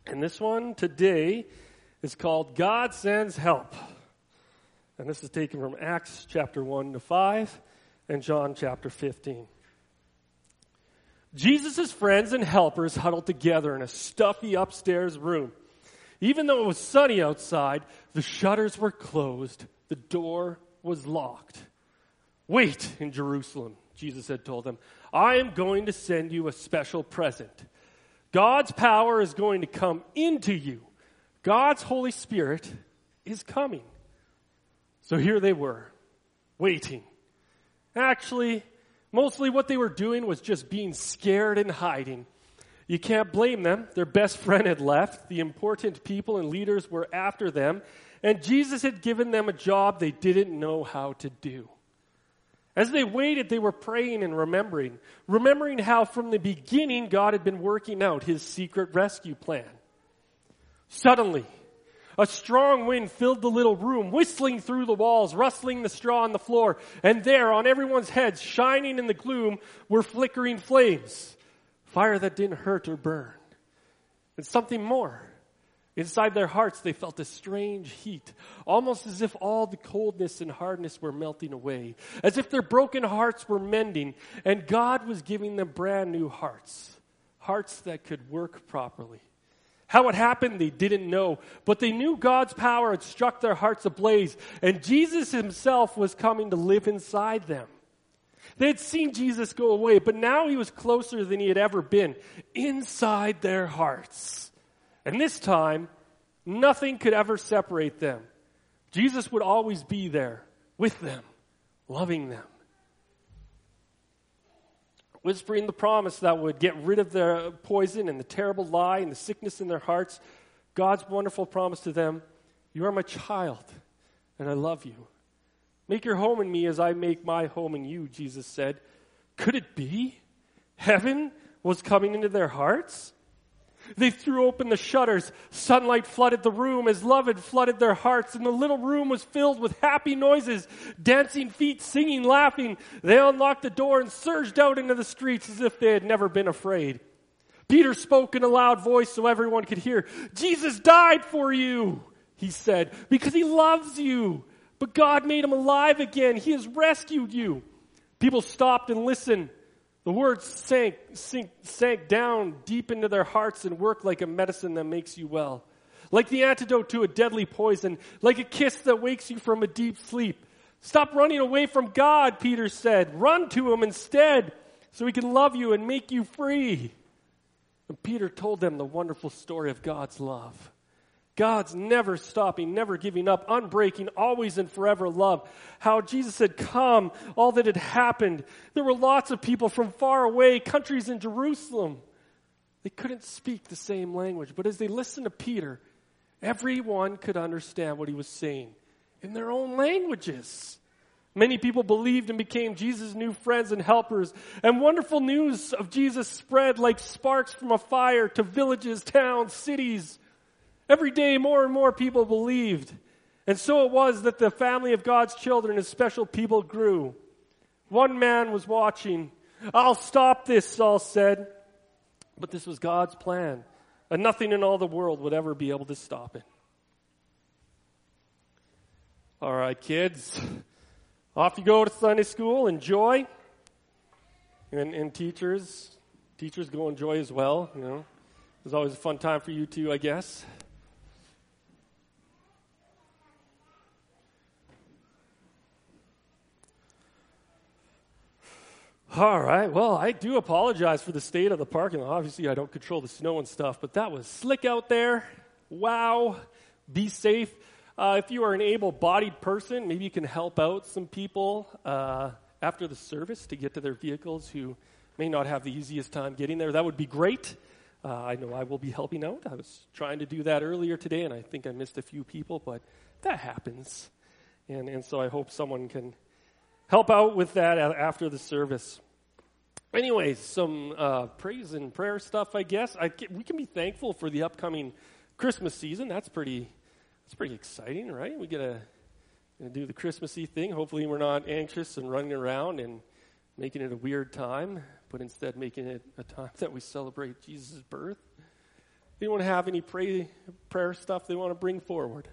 And this one today is called God Sends Help. And this is taken from Acts chapter 1 to 5 and John chapter 15. Jesus' friends and helpers huddled together in a stuffy upstairs room. Even though it was sunny outside, the shutters were closed. The door was locked. "Wait in Jerusalem," Jesus had told them. "I am going to send you a special present. God's power is going to come into you. God's Holy Spirit is coming." So here they were, waiting. Actually, mostly what they were doing was just being scared and hiding. You can't blame them. Their best friend had left. The important people and leaders were after them. And Jesus had given them a job they didn't know how to do. As they waited, they were praying and remembering how from the beginning God had been working out his secret rescue plan. Suddenly, a strong wind filled the little room, whistling through the walls, rustling the straw on the floor, and there, on everyone's heads, shining in the gloom, were flickering flames, fire that didn't hurt or burn. And something more. Inside their hearts, they felt a strange heat, almost as if all the coldness and hardness were melting away, as if their broken hearts were mending, and God was giving them brand new hearts, hearts that could work properly. How it happened, they didn't know, but they knew God's power had struck their hearts ablaze, and Jesus himself was coming to live inside them. They had seen Jesus go away, but now he was closer than he had ever been, inside their hearts. And this time, nothing could ever separate them. Jesus would always be there, with them, loving them. Whispering the promise that would get rid of the poison and the terrible lie and the sickness in their hearts, God's wonderful promise to them, "You are my child, and I love you. Make your home in me as I make my home in you," Jesus said. Could it be? Heaven was coming into their hearts? They threw open the shutters. Sunlight flooded the room as love had flooded their hearts, and the little room was filled with happy noises, dancing feet, singing, laughing. They unlocked the door and surged out into the streets as if they had never been afraid. Peter spoke in a loud voice so everyone could hear. "Jesus died for you," he said, "because he loves you. But God made him alive again. He has rescued you." People stopped and listened. The words sank down deep into their hearts and worked like a medicine that makes you well. Like the antidote to a deadly poison. Like a kiss that wakes you from a deep sleep. "Stop running away from God," Peter said. "Run to him instead so he can love you and make you free." And Peter told them the wonderful story of God's love. God's never stopping, never giving up, unbreaking, always and forever love. How Jesus had come, all that had happened. There were lots of people from far away, countries in Jerusalem. They couldn't speak the same language, but as they listened to Peter, everyone could understand what he was saying in their own languages. Many people believed and became Jesus' new friends and helpers, and wonderful news of Jesus spread like sparks from a fire to villages, towns, cities. Every day, more and more people believed. And so it was that the family of God's children, his special people, grew. One man was watching. "I'll stop this," Saul said. But this was God's plan, and nothing in all the world would ever be able to stop it. All right, kids. Off you go to Sunday school. Enjoy. And teachers go enjoy as well. You know, it was always a fun time for you too, I guess. All right, well, I do apologize for the state of the parking lot. Obviously, I don't control the snow and stuff, but that was slick out there. Wow. Be safe. If you are an able-bodied person, maybe you can help out some people after the service to get to their vehicles who may not have the easiest time getting there. That would be great. I know I will be helping out. I was trying to do that earlier today, and I think I missed a few people, but that happens. And so I hope someone can help out with that after the service. Anyways, some praise and prayer stuff, I guess. We can be thankful for the upcoming Christmas season. That's pretty exciting, right? We get to do the Christmassy thing. Hopefully we're not anxious and running around and making it a weird time, but instead making it a time that we celebrate Jesus' birth. Anyone have any prayer stuff they want to bring forward?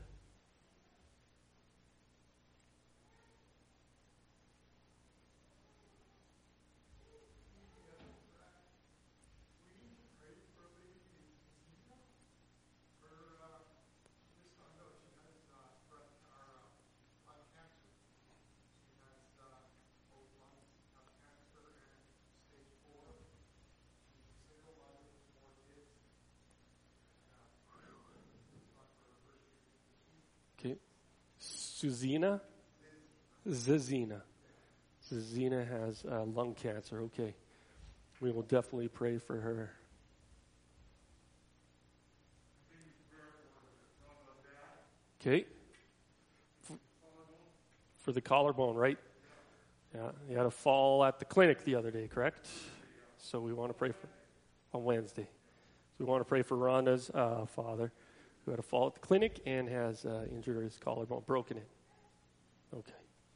Okay. Zazina? Zazina. Zazina has lung cancer. Okay. We will definitely pray for her. Okay. For the collarbone, right? Yeah. You had a fall at the clinic the other day, correct? So we want to pray for on Wednesday. So we want to pray for Rhonda's father, who had a fall at the clinic and has injured his collarbone, broken it. Okay.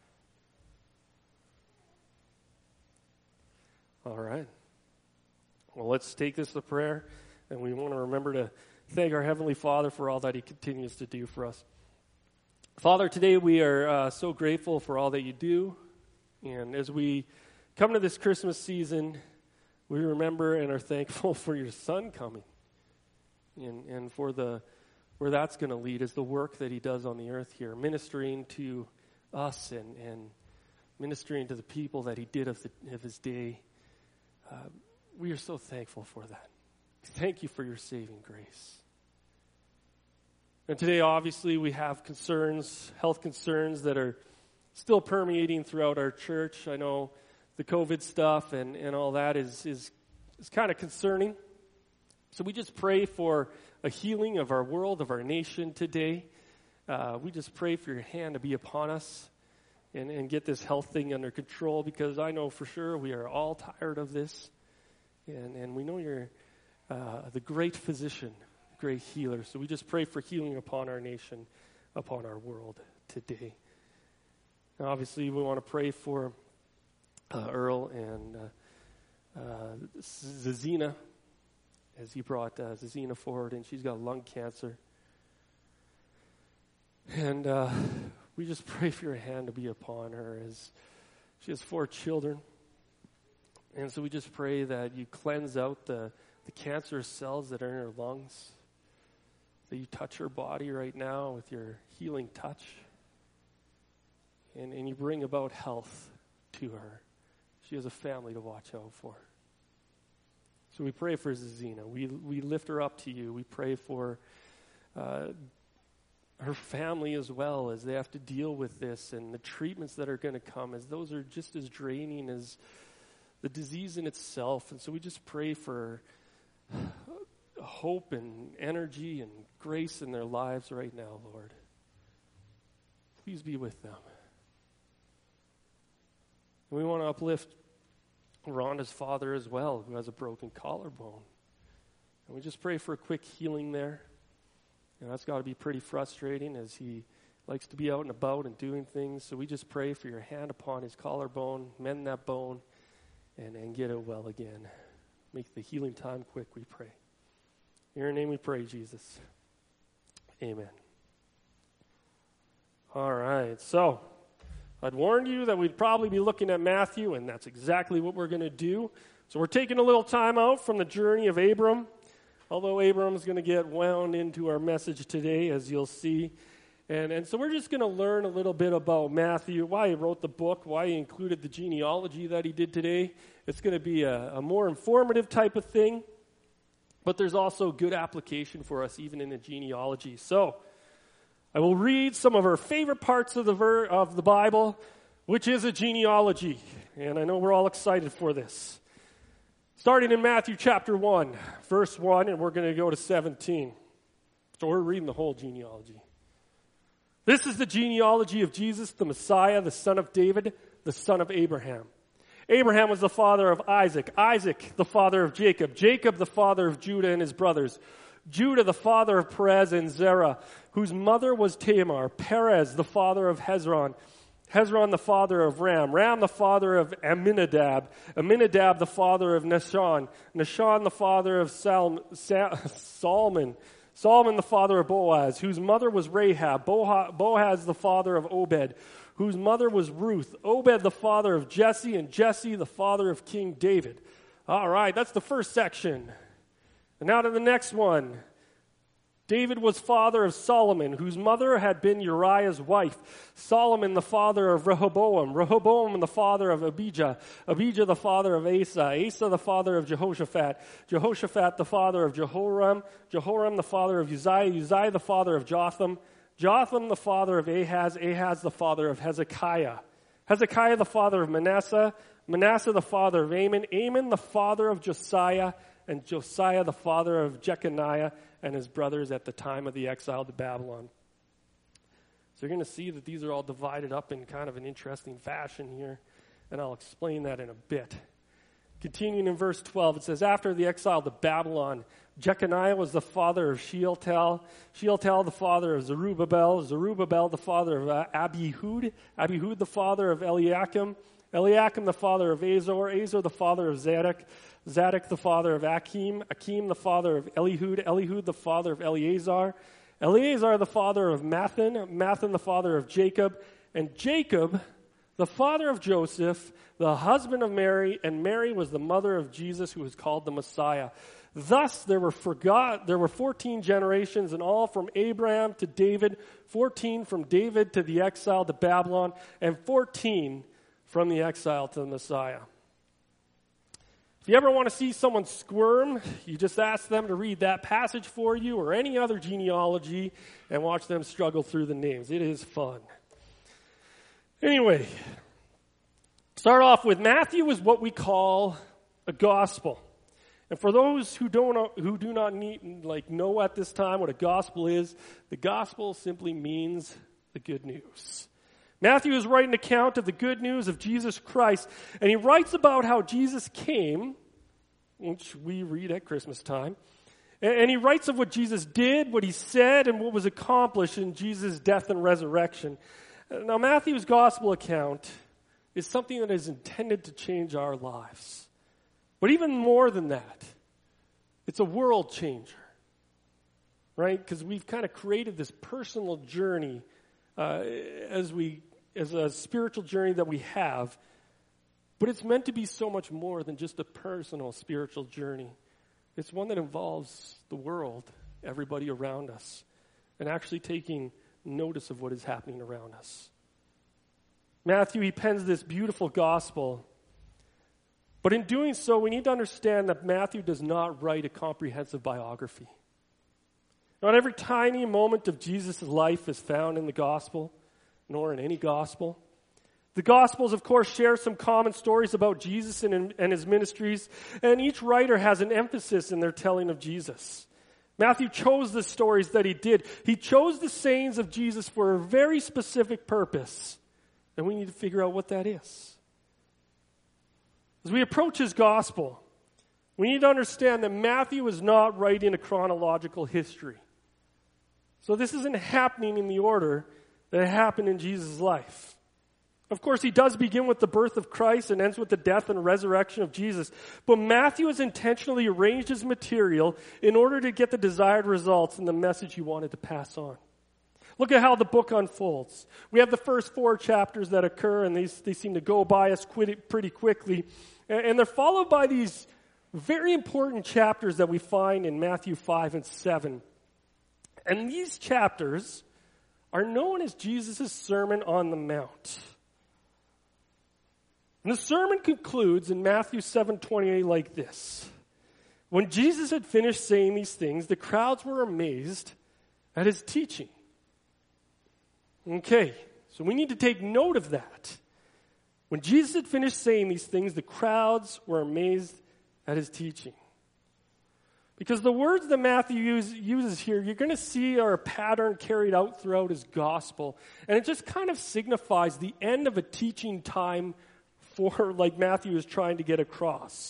All right. Well, let's take this to prayer, and we want to remember to thank our Heavenly Father for all that He continues to do for us. Father, today we are so grateful for all that You do, and as we come to this Christmas season, we remember and are thankful for Your Son coming, and for where that's going to lead is the work that He does on the earth here, ministering to us and ministering to the people that He did of His day. We are so thankful for that. Thank You for Your saving grace. And today, obviously, we have concerns, health concerns that are still permeating throughout our church. I know the COVID stuff and all that is kind of concerning. So we just pray for a healing of our world, of our nation today. We just pray for Your hand to be upon us and get this health thing under control, because I know for sure we are all tired of this. And we know You're the great physician, great healer. So we just pray for healing upon our nation, upon our world today. Now, obviously, we want to pray for Earl and Zazina, as he brought Zazina forward, and she's got lung cancer. And we just pray for Your hand to be upon her, as she has 4 children. And so we just pray that You cleanse out the cancerous cells that are in her lungs, that You touch her body right now with Your healing touch, and You bring about health to her. She has a family to watch out for. So we pray for Zazina. We lift her up to You. We pray for her family as well, as they have to deal with this, and the treatments that are going to come, as those are just as draining as the disease in itself. And so we just pray for hope and energy and grace in their lives right now, Lord. Please be with them. And we want to uplift Rhonda's father as well, who has a broken collarbone. And we just pray for a quick healing there. And that's got to be pretty frustrating, as he likes to be out and about and doing things. So we just pray for Your hand upon his collarbone, mend that bone, and get it well again. Make the healing time quick, we pray. In Your name we pray, Jesus. Amen. All right, so I'd warned you that we'd probably be looking at Matthew, and that's exactly what we're going to do. So we're taking a little time out from the journey of Abram, although Abram's going to get wound into our message today, as you'll see. And so we're just going to learn a little bit about Matthew, why he wrote the book, why he included the genealogy that he did today. It's going to be a more informative type of thing, but there's also good application for us even in the genealogy. So I will read some of our favorite parts of the Bible, which is a genealogy. And I know we're all excited for this. Starting in Matthew chapter 1, verse 1, and we're going to go to 17. So we're reading the whole genealogy. This is the genealogy of Jesus, the Messiah, the son of David, the son of Abraham. Abraham was the father of Isaac. Isaac, the father of Jacob. Jacob, the father of Judah and his brothers. Judah, the father of Perez and Zerah, whose mother was Tamar. Perez, the father of Hezron. Hezron the father of Ram, Ram the father of Amminadab, Amminadab the father of Nahshon, Nahshon the father of Solomon, Solomon the father of Boaz, whose mother was Rahab, Boaz the father of Obed, whose mother was Ruth, Obed the father of Jesse, and Jesse the father of King David. All right, that's the first section. And now to the next one. David was father of Solomon, whose mother had been Uriah's wife. Solomon the father of Rehoboam, Rehoboam the father of Abijah, Abijah the father of Asa, Asa the father of Jehoshaphat, Jehoshaphat the father of Jehoram, Jehoram the father of Uzziah, Uzziah the father of Jotham, Jotham the father of Ahaz, Ahaz the father of Hezekiah, Hezekiah the father of Manasseh, Manasseh the father of Amon, Amon the father of Josiah, and Josiah the father of Jeconiah and his brothers at the time of the exile to Babylon. So you're going to see that these are all divided up in kind of an interesting fashion here, and I'll explain that in a bit. Continuing in verse 12, it says, after the exile to Babylon, Jeconiah was the father of Shealtiel, Shealtiel the father of Zerubbabel, Zerubbabel the father of Abihud, Abihud the father of Eliakim, Eliakim the father of Azor, Azor the father of Zadok, Zadok the father of Achim, Achim the father of Elihud, Elihud the father of Eleazar, Eleazar the father of Mathan, Mathan the father of Jacob, and Jacob the father of Joseph, the husband of Mary, and Mary was the mother of Jesus, who was called the Messiah. Thus there were 14 generations in all, from Abraham to David, 14 from David to the exile to Babylon, and 14 from the exile to the Messiah. If you ever want to see someone squirm, you just ask them to read that passage for you or any other genealogy and watch them struggle through the names. It is fun. Anyway, start off with Matthew is what we call a gospel. And for those who do not know at this time what a gospel is, the gospel simply means the good news. Matthew is writing an account of the good news of Jesus Christ, and he writes about how Jesus came, which we read at Christmas time, and he writes of what Jesus did, what he said, and what was accomplished in Jesus' death and resurrection. Now, Matthew's gospel account is something that is intended to change our lives. But even more than that, it's a world changer, right? Because we've kind of created this personal journey as a spiritual journey that we have, but it's meant to be so much more than just a personal spiritual journey. It's one that involves the world, everybody around us, and actually taking notice of what is happening around us. Matthew, he pens this beautiful gospel, but in doing so, we need to understand that Matthew does not write a comprehensive biography. Not every tiny moment of Jesus' life is found in the gospel, nor in any gospel. The Gospels, of course, share some common stories about Jesus and his ministries, and each writer has an emphasis in their telling of Jesus. Matthew chose the stories that he did. He chose the sayings of Jesus for a very specific purpose, and we need to figure out what that is. As we approach his gospel, we need to understand that Matthew is not writing a chronological history. So this isn't happening in the order that it happened in Jesus' life. Of course, he does begin with the birth of Christ and ends with the death and resurrection of Jesus. But Matthew has intentionally arranged his material in order to get the desired results in the message he wanted to pass on. Look at how the book unfolds. We have the first 4 chapters that occur, and they seem to go by us pretty quickly. And they're followed by these very important chapters that we find in Matthew 5 and 7. And these chapters are known as Jesus' Sermon on the Mount. And the sermon concludes in Matthew 7:28 like this. When Jesus had finished saying these things, the crowds were amazed at his teaching. Okay, so we need to take note of that. When Jesus had finished saying these things, the crowds were amazed at his teaching. Because the words that Matthew uses here, you're going to see are a pattern carried out throughout his gospel. And it just kind of signifies the end of a teaching time for, like Matthew is trying to get across.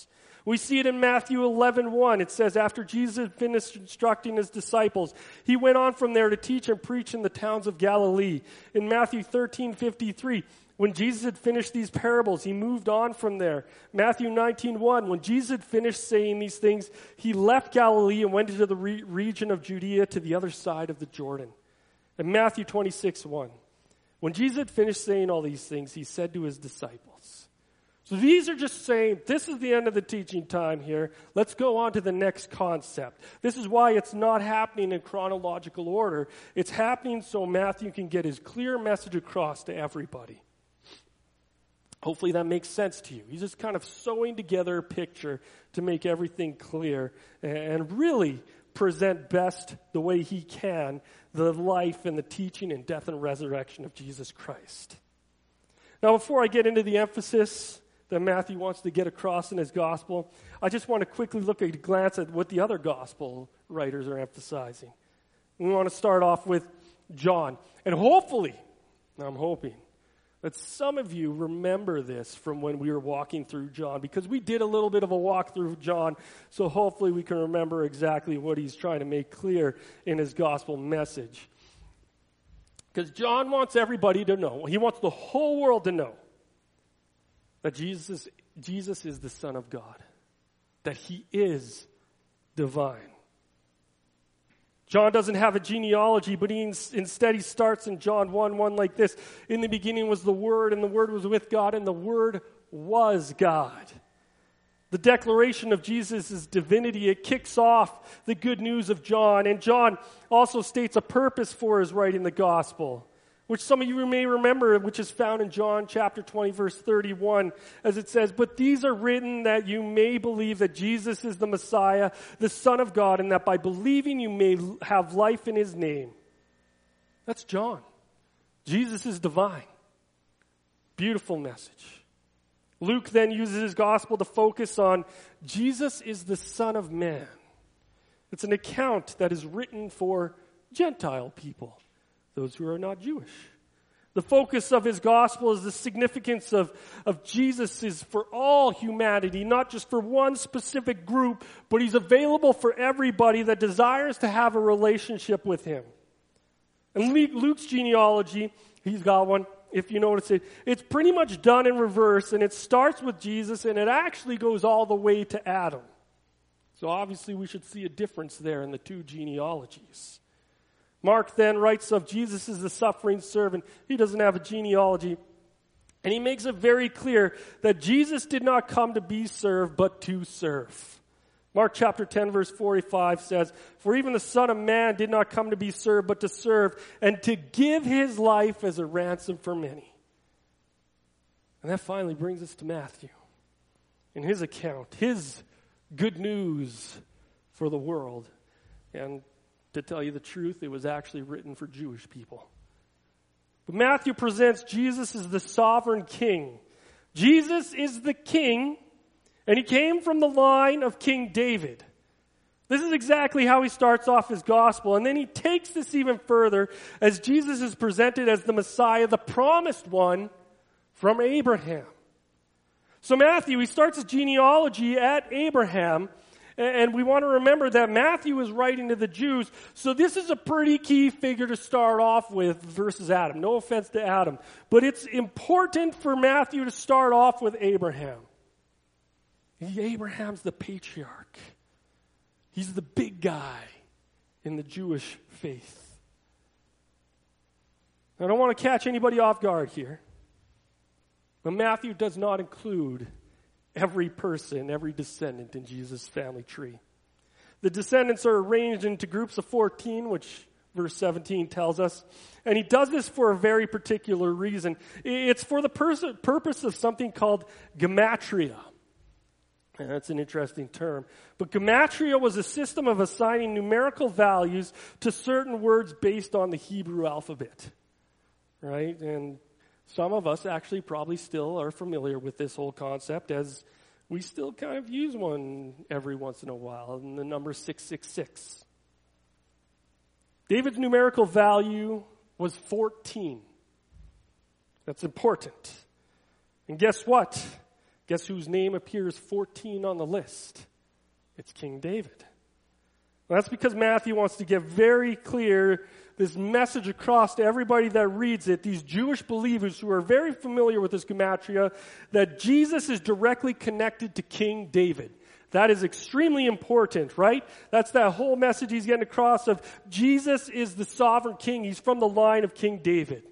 We see it in Matthew 11:1. It says, after Jesus finished instructing his disciples, he went on from there to teach and preach in the towns of Galilee. In Matthew 13:53, when Jesus had finished these parables, he moved on from there. Matthew 19:1, when Jesus had finished saying these things, he left Galilee and went into the region of Judea to the other side of the Jordan. And Matthew 26:1, when Jesus had finished saying all these things, he said to his disciples. So these are just saying, this is the end of the teaching time here. Let's go on to the next concept. This is why it's not happening in chronological order. It's happening so Matthew can get his clear message across to everybody. Hopefully that makes sense to you. He's just kind of sewing together a picture to make everything clear and really present best the way he can the life and the teaching and death and resurrection of Jesus Christ. Now, before I get into the emphasis that Matthew wants to get across in his gospel, I just want to quickly glance at what the other gospel writers are emphasizing. We want to start off with John. And hopefully, I'm hoping, that some of you remember this from when we were walking through John, because we did a little bit of a walk through John, so hopefully we can remember exactly what he's trying to make clear in his gospel message. Because John wants everybody to know, he wants the whole world to know that Jesus is the Son of God, that he is divine. John doesn't have a genealogy, but instead he starts in John 1:1 like this. In the beginning was the Word, and the Word was with God, and the Word was God. The declaration of Jesus' divinity, it kicks off the good news of John. And John also states a purpose for his writing the gospel, which some of you may remember, which is found in John chapter 20, verse 31, as it says, "But these are written that you may believe that Jesus is the Messiah, the Son of God, and that by believing you may have life in his name." That's John. Jesus is divine. Beautiful message. Luke then uses his gospel to focus on Jesus is the Son of Man. It's an account that is written for Gentile people, those who are not Jewish. The focus of his gospel is the significance of Jesus is for all humanity, not just for one specific group, but he's available for everybody that desires to have a relationship with him. And Luke's genealogy, he's got one, if you notice it, it's pretty much done in reverse, and it starts with Jesus, and it actually goes all the way to Adam. So obviously we should see a difference there in the two genealogies. Mark then writes of Jesus as the suffering servant. He doesn't have a genealogy. And he makes it very clear that Jesus did not come to be served, but to serve. Mark chapter 10, verse 45 says, "For even the Son of Man did not come to be served, but to serve, and to give his life as a ransom for many." And that finally brings us to Matthew. In his account, his good news for the world. And to tell you the truth, it was actually written for Jewish people. But Matthew presents Jesus as the sovereign king. Jesus is the king, and he came from the line of King David. This is exactly how he starts off his gospel. And then he takes this even further as Jesus is presented as the Messiah, the promised one from Abraham. So Matthew, he starts his genealogy at Abraham. And we want to remember that Matthew is writing to the Jews, so this is a pretty key figure to start off with versus Adam. No offense to Adam. But it's important for Matthew to start off with Abraham. Abraham's the patriarch. He's the big guy in the Jewish faith. I don't want to catch anybody off guard here, but Matthew does not include every person, every descendant in Jesus' family tree. The descendants are arranged into groups of 14, which verse 17 tells us. And he does this for a very particular reason. It's for the purpose of something called gematria. And that's an interesting term. But gematria was a system of assigning numerical values to certain words based on the Hebrew alphabet. Right? And some of us actually probably still are familiar with this whole concept, as we still kind of use one every once in a while, and the number 666. David's numerical value was 14. That's important. And guess what? Guess whose name appears 14 on the list? It's King David. Well, that's because Matthew wants to get very clear this message across to everybody that reads it, these Jewish believers who are very familiar with this gematria, that Jesus is directly connected to King David. That is extremely important, right? That's that whole message he's getting across of Jesus is the sovereign king. He's from the line of King David.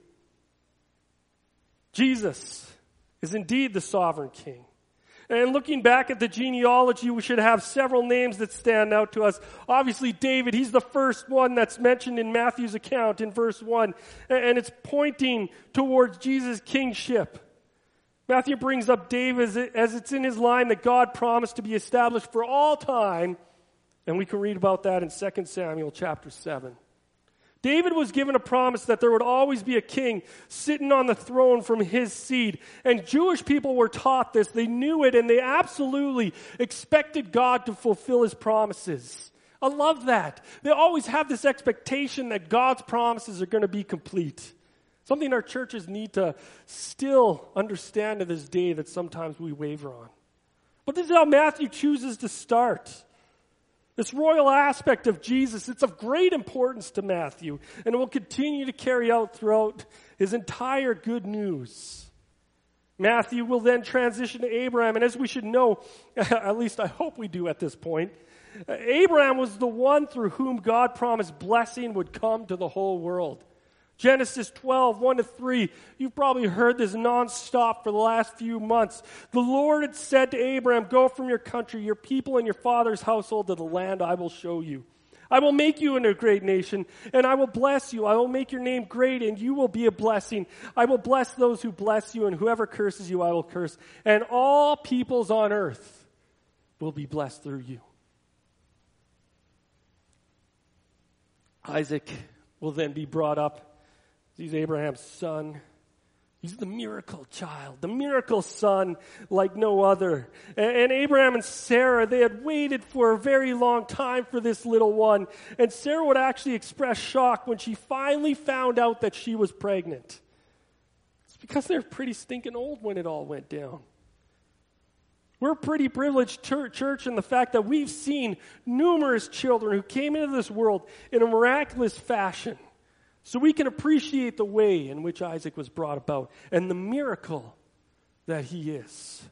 Jesus is indeed the sovereign king. And looking back at the genealogy, we should have several names that stand out to us. Obviously, David, he's the first one that's mentioned in Matthew's account in verse 1. And it's pointing towards Jesus' kingship. Matthew brings up David as it's in his line that God promised to be established for all time. And we can read about that in 2 Samuel chapter 7. David was given a promise that there would always be a king sitting on the throne from his seed. And Jewish people were taught this. They knew it, and they absolutely expected God to fulfill his promises. I love that. They always have this expectation that God's promises are going to be complete. Something our churches need to still understand to this day that sometimes we waver on. But this is how Matthew chooses to start. This royal aspect of Jesus, it's of great importance to Matthew, and it will continue to carry out throughout his entire good news. Matthew will then transition to Abraham, and as we should know, at least I hope we do at this point, Abraham was the one through whom God promised blessing would come to the whole world. Genesis 12, 1-3. You've probably heard this nonstop for the last few months. The Lord had said to Abraham, go from your country, your people, and your father's household to the land I will show you. I will make you into a great nation, and I will bless you. I will make your name great, and you will be a blessing. I will bless those who bless you, and whoever curses you, I will curse. And all peoples on earth will be blessed through you. Isaac will then be brought up. He's Abraham's son. He's the miracle child, the miracle son like no other. And Abraham and Sarah, they had waited for a very long time for this little one. And Sarah would actually express shock when she finally found out that she was pregnant. It's because they're pretty stinking old when it all went down. We're a pretty privileged church in the fact that we've seen numerous children who came into this world in a miraculous fashion. So we can appreciate the way in which Isaac was brought about and the miracle that he is.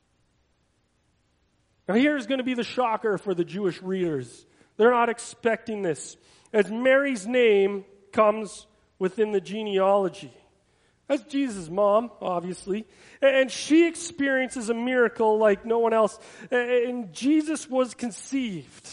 Now here's going to be the shocker for the Jewish readers. They're not expecting this. As Mary's name comes within the genealogy. That's Jesus' mom, obviously. And she experiences a miracle like no one else. And Jesus was conceived.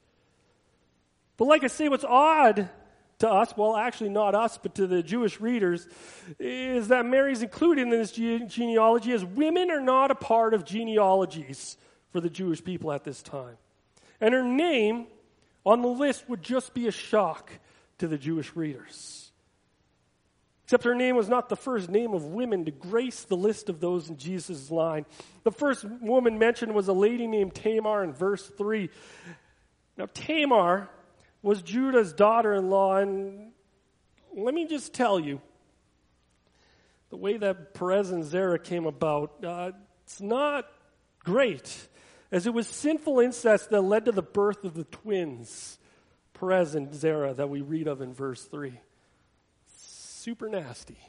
But like I say, what's odd to us, well, actually not us, but to the Jewish readers, is that Mary's included in this genealogy as women are not a part of genealogies for the Jewish people at this time. And her name on the list would just be a shock to the Jewish readers. Except her name was not the first name of women to grace the list of those in Jesus' line. The first woman mentioned was a lady named Tamar in verse 3. Now, Tamar was Judah's daughter-in-law, and let me just tell you, the way that Perez and Zerah came about, it's not great, as it was sinful incest that led to the birth of the twins, Perez and Zerah, that we read of in verse 3. Super nasty.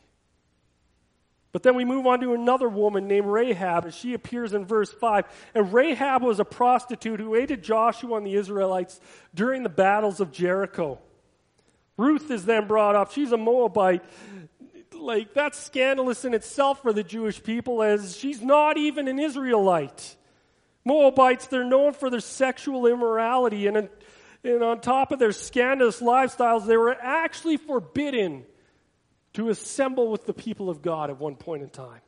But then we move on to another woman named Rahab, and she appears in verse 5. And Rahab was a prostitute who aided Joshua and the Israelites during the battles of Jericho. Ruth is then brought up. She's a Moabite. Like, that's scandalous in itself for the Jewish people, as she's not even an Israelite. Moabites, they're known for their sexual immorality, and on top of their scandalous lifestyles, they were actually forbidden to assemble with the people of God at one point in time.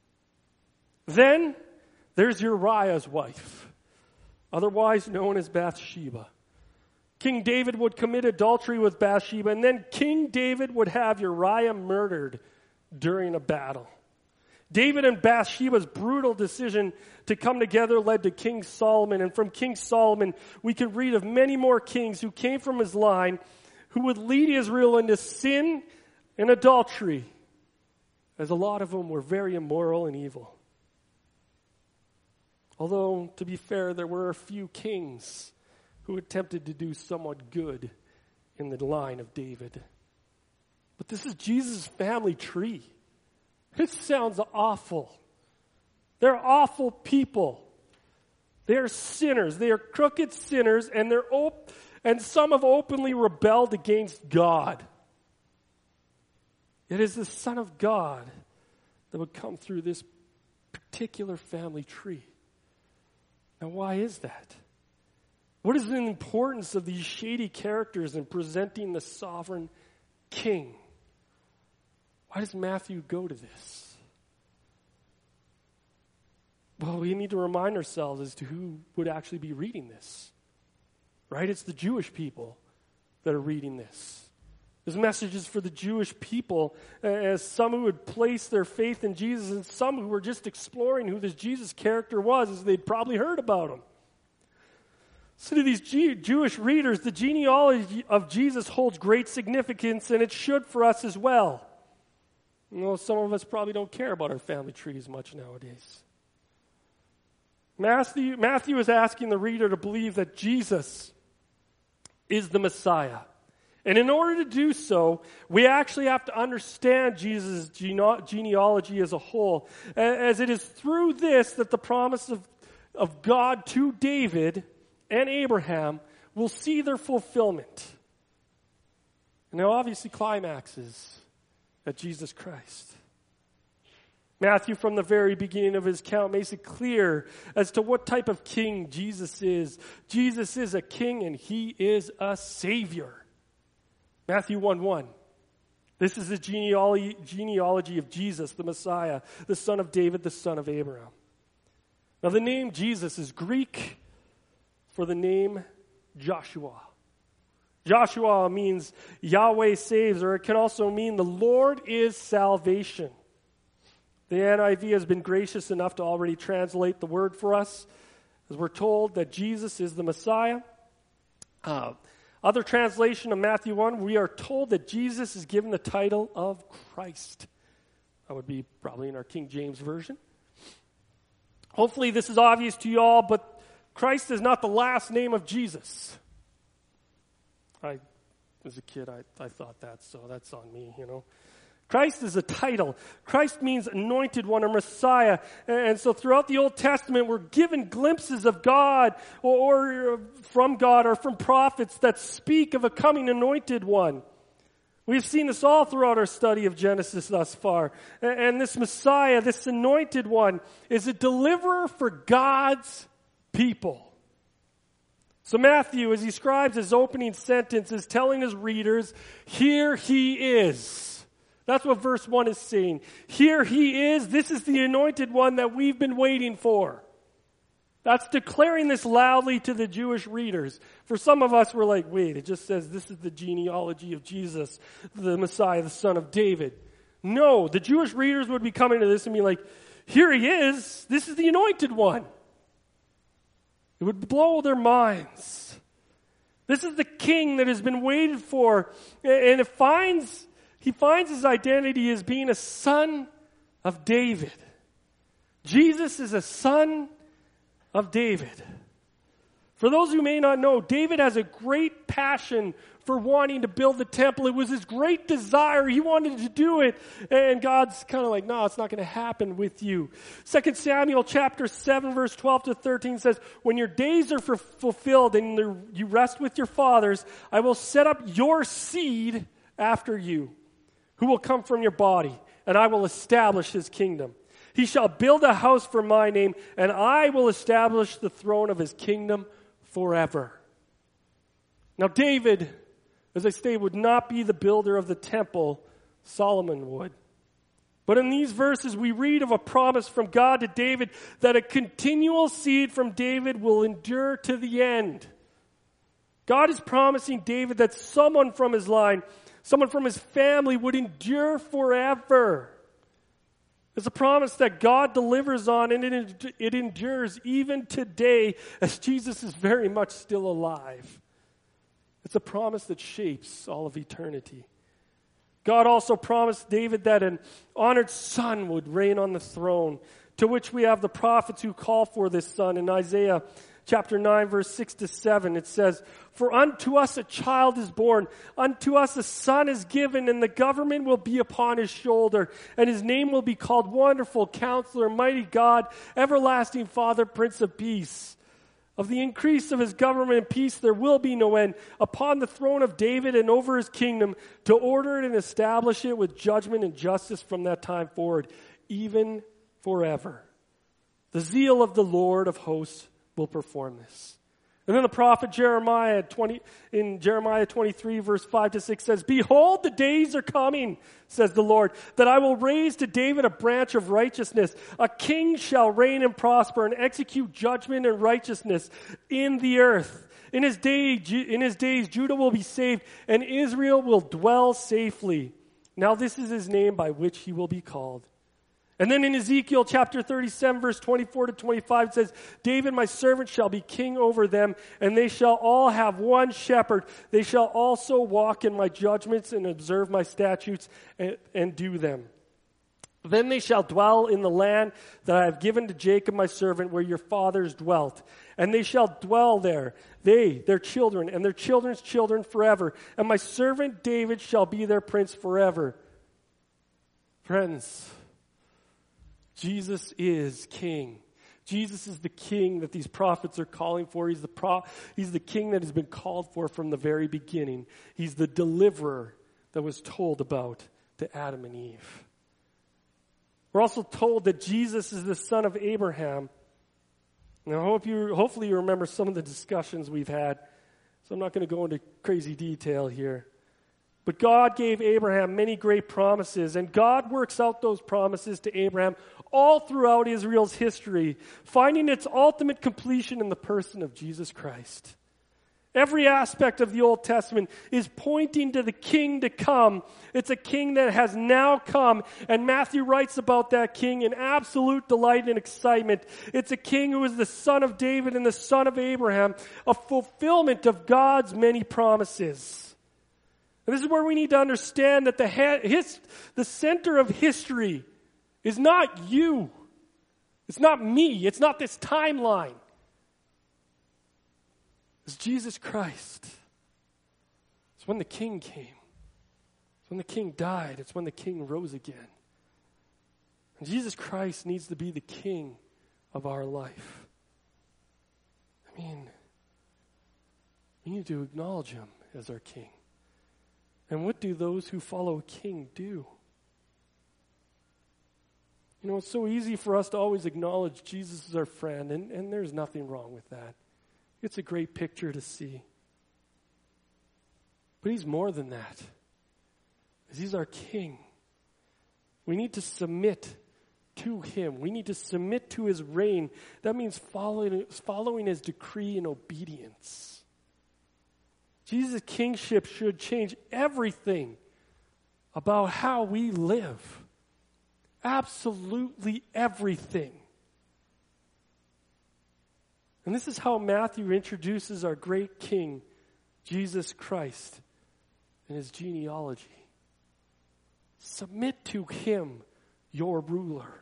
Then there's Uriah's wife, otherwise known as Bathsheba. King David would commit adultery with Bathsheba, and then King David would have Uriah murdered during a battle. David and Bathsheba's brutal decision to come together led to King Solomon, and from King Solomon we can read of many more kings who came from his line who would lead Israel into sin and adultery, as a lot of them were very immoral and evil. Although, to be fair, there were a few kings who attempted to do somewhat good in the line of David. But this is Jesus' family tree. It sounds awful. They're awful people. They're sinners. They are crooked sinners, and some have openly rebelled against God. It is the Son of God that would come through this particular family tree. Now, why is that? What is the importance of these shady characters in presenting the sovereign king? Why does Matthew go to this? Well, we need to remind ourselves as to who would actually be reading this. Right? It's the Jewish people that are reading this. This message is for the Jewish people, as some who would place their faith in Jesus and some who were just exploring who this Jesus character was, as they'd probably heard about him. So to these Jewish readers, the genealogy of Jesus holds great significance, and it should for us as well. You know, some of us probably don't care about our family trees much nowadays. Matthew is asking the reader to believe that Jesus is the Messiah. And in order to do so, we actually have to understand Jesus' genealogy as a whole, as it is through this that the promise of God to David and Abraham will see their fulfillment. And it obviously climaxes at Jesus Christ. Matthew, from the very beginning of his account, makes it clear as to what type of king Jesus is. Jesus is a king, and he is a savior. Matthew 1:1. This is the genealogy of Jesus, the Messiah, the son of David, the son of Abraham. Now, the name Jesus is Greek for the name Joshua. Joshua means Yahweh saves, or it can also mean the Lord is salvation. The NIV has been gracious enough to already translate the word for us, as we're told that Jesus is the Messiah. Other translation of Matthew 1, we are told that Jesus is given the title of Christ. That would be probably in our King James Version. Hopefully this is obvious to you all, but Christ is not the last name of Jesus. As a kid, I thought that, so that's on me, you know. Christ is a title. Christ means anointed one or Messiah. And so throughout the Old Testament, we're given glimpses of God or from God or from prophets that speak of a coming anointed one. We've seen this all throughout our study of Genesis thus far. And this Messiah, this anointed one, is a deliverer for God's people. So Matthew, as he scribes his opening sentence, is telling his readers, here he is. That's what verse 1 is saying. Here he is. This is the anointed one that we've been waiting for. That's declaring this loudly to the Jewish readers. For some of us, we're like, wait, it just says this is the genealogy of Jesus, the Messiah, the son of David. No, the Jewish readers would be coming to this and be like, here he is. This is the anointed one. It would blow their minds. This is the king that has been waited for. And he finds his identity as being a son of David. Jesus is a son of David. For those who may not know, David has a great passion for wanting to build the temple. It was his great desire. He wanted to do it. And God's kind of like, no, it's not going to happen with you. 2 Samuel chapter 7, verse 12 to 13 says, when your days are fulfilled and you rest with your fathers, I will set up your seed after you, who will come from your body, and I will establish his kingdom. He shall build a house for my name, and I will establish the throne of his kingdom forever. Now David, as I say, would not be the builder of the temple. Solomon would. But in these verses, we read of a promise from God to David that a continual seed from David will endure to the end. God is promising David that someone from his line, someone from his family would endure forever. It's a promise that God delivers on, and it endures even today as Jesus is very much still alive. It's a promise that shapes all of eternity. God also promised David that an honored son would reign on the throne to which we have the prophets who call for this Son. In Isaiah chapter 9, verse 6 to 7, it says, "For unto us a child is born, unto us a son is given, and the government will be upon his shoulder, and his name will be called Wonderful, Counselor, Mighty God, Everlasting Father, Prince of Peace. Of the increase of his government and peace there will be no end, upon the throne of David and over his kingdom, to order it and establish it with judgment and justice from that time forward, even forever. The zeal of the Lord of hosts will perform this." And then the prophet Jeremiah in Jeremiah 23, verse 5 to 6 says, "Behold, the days are coming, says the Lord, that I will raise to David a branch of righteousness. A king shall reign and prosper and execute judgment and righteousness in the earth. In his days, Judah will be saved, and Israel will dwell safely. Now this is his name by which he will be called." And then in Ezekiel chapter 37, verse 24 to 25, it says, "David, my servant, shall be king over them, and they shall all have one shepherd. They shall also walk in my judgments and observe my statutes and do them. Then they shall dwell in the land that I have given to Jacob my servant, where your fathers dwelt. And they shall dwell there, they, their children, and their children's children forever. And my servant David shall be their prince forever." Friends, Jesus is king. Jesus is the king that these prophets are calling for. He's the king that has been called for from the very beginning. He's the deliverer that was told about to Adam and Eve. We're also told that Jesus is the son of Abraham. Now, hopefully you remember some of the discussions we've had, so I'm not going to go into crazy detail here. But God gave Abraham many great promises, and God works out those promises to Abraham all throughout Israel's history, finding its ultimate completion in the person of Jesus Christ. Every aspect of the Old Testament is pointing to the king to come. It's a king that has now come, and Matthew writes about that king in absolute delight and excitement. It's a king who is the son of David and the son of Abraham, a fulfillment of God's many promises. And this is where we need to understand that the center of history is not you. It's not me. It's not this timeline. It's Jesus Christ. It's when the king came. It's when the king died. It's when the king rose again. And Jesus Christ needs to be the king of our life. I mean, we need to acknowledge him as our king. And what do those who follow a king do? You know, it's so easy for us to always acknowledge Jesus as our friend, and there's nothing wrong with that. It's a great picture to see. But he's more than that. He's our king. We need to submit to him. We need to submit to his reign. That means following his decree in obedience. Jesus' kingship should change everything about how we live. Absolutely everything. And this is how Matthew introduces our great king, Jesus Christ, in his genealogy. Submit to him, your ruler.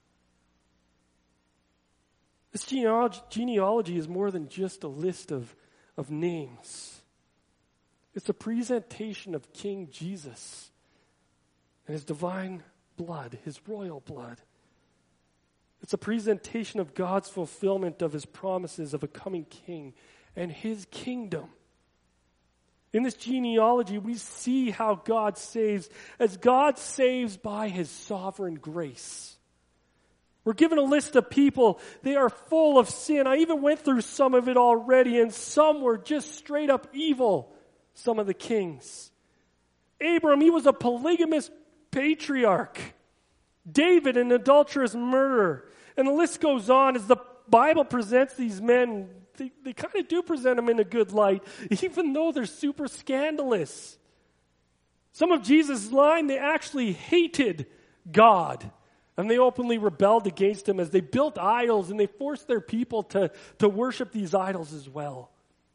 This genealogy is more than just a list of names. It's a presentation of King Jesus and his divine blood, his royal blood. It's a presentation of God's fulfillment of his promises of a coming king and his kingdom. In this genealogy, we see how God saves, as God saves by his sovereign grace. We're given a list of people. They are full of sin. I even went through some of it already, and some were just straight up evil. Some of the kings. Abram, he was a polygamous patriarch. David, an adulterous murderer. And the list goes on as the Bible presents these men. They kind of do present them in a good light, even though they're super scandalous. Some of Jesus' line, they actually hated God. And they openly rebelled against him as they built idols, and they forced their people to worship these idols as well.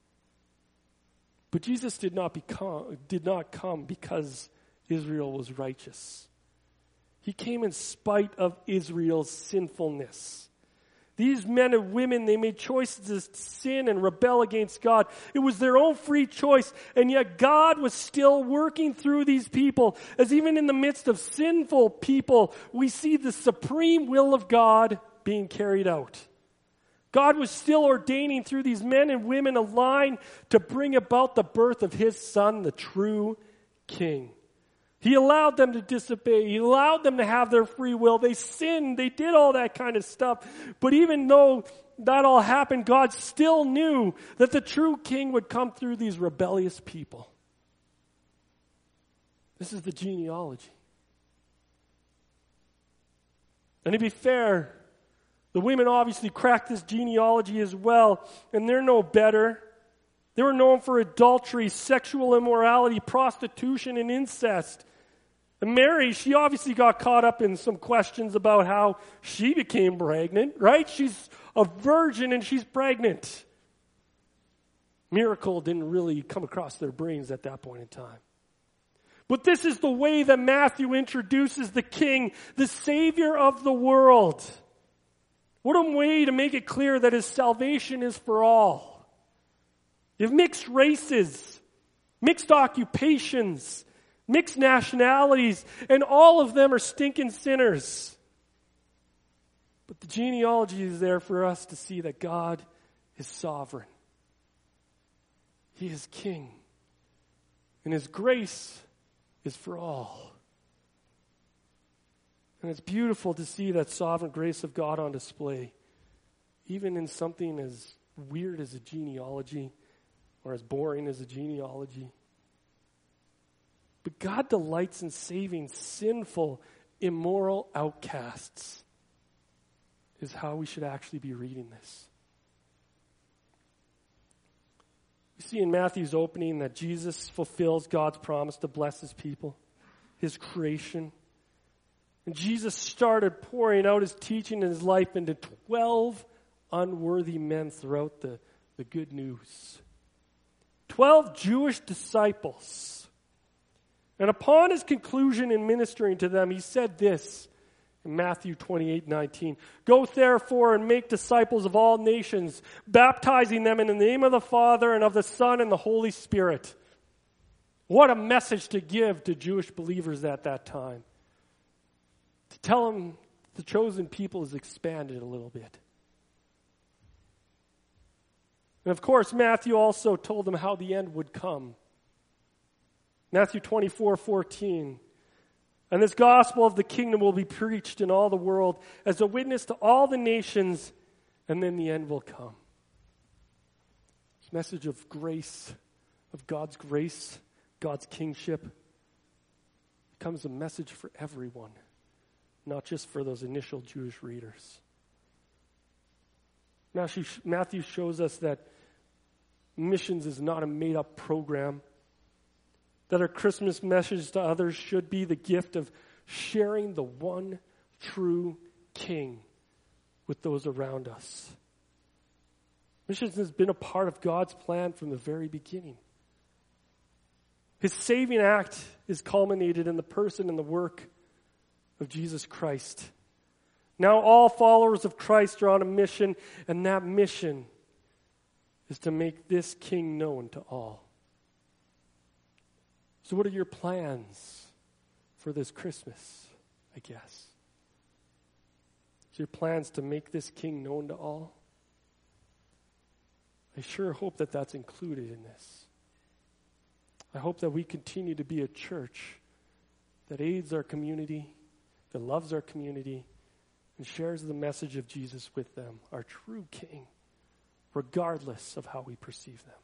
But Jesus did not come because Israel was righteous. He came in spite of Israel's sinfulness. These men and women, they made choices to sin and rebel against God. It was their own free choice, and yet God was still working through these people. As even in the midst of sinful people, we see the supreme will of God being carried out. God was still ordaining through these men and women a line to bring about the birth of His Son, the true King. He allowed them to disobey. He allowed them to have their free will. They sinned. They did all that kind of stuff. But even though that all happened, God still knew that the true King would come through these rebellious people. This is the genealogy. And to be fair, the women obviously cracked this genealogy as well, and they're no better. They were known for adultery, sexual immorality, prostitution, and incest. And Mary, she obviously got caught up in some questions about how she became pregnant, right? She's a virgin and she's pregnant. Miracle didn't really come across their brains at that point in time. But this is the way that Matthew introduces the King, the Savior of the world. What a way to make it clear that His salvation is for all. You have mixed races, mixed occupations, mixed nationalities, and all of them are stinking sinners. But the genealogy is there for us to see that God is sovereign. He is King. And His grace is for all. And it's beautiful to see that sovereign grace of God on display, even in something as weird as a genealogy or as boring as a genealogy. But God delights in saving sinful, immoral outcasts, is how we should actually be reading this. We see in Matthew's opening that Jesus fulfills God's promise to bless His people, His creation. And Jesus started pouring out His teaching and His life into 12 unworthy men throughout the good news. 12 Jewish disciples. And upon His conclusion in ministering to them, He said this in Matthew 28:19. Go therefore and make disciples of all nations, baptizing them in the name of the Father and of the Son and the Holy Spirit. What a message to give to Jewish believers at that time. To tell them the chosen people is expanded a little bit. And of course, Matthew also told them how the end would come. Matthew 24:14. And this gospel of the kingdom will be preached in all the world as a witness to all the nations, and then the end will come. This message of grace, of God's grace, God's kingship, becomes a message for everyone, not just for those initial Jewish readers. Matthew shows us that missions is not a made-up program, that our Christmas message to others should be the gift of sharing the one true King with those around us. Missions has been a part of God's plan from the very beginning. His saving act is culminated in the person and the work of Jesus Christ. Now all followers of Christ are on a mission, and that mission is to make this King known to all. So what are your plans for this Christmas, I guess? Is your plans to make this King known to all? I sure hope that that's included in this. I hope that we continue to be a church that aids our community, that loves our community, and shares the message of Jesus with them, our true King, regardless of how we perceive them.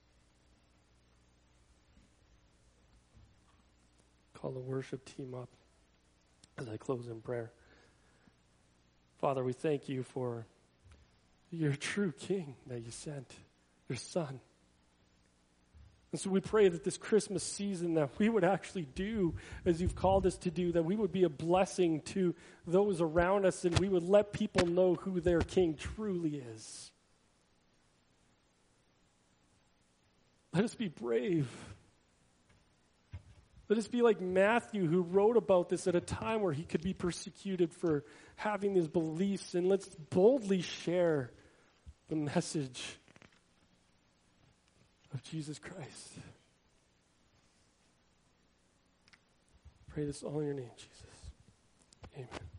Call the worship team up as I close in prayer. Father, we thank you for your true King that you sent, your Son. And so we pray that this Christmas season that we would actually do as you've called us to do, that we would be a blessing to those around us and we would let people know who their King truly is. Let us be brave. Let us be like Matthew, who wrote about this at a time where he could be persecuted for having these beliefs. And let's boldly share the message of Jesus Christ. Pray this all in your name, Jesus. Amen.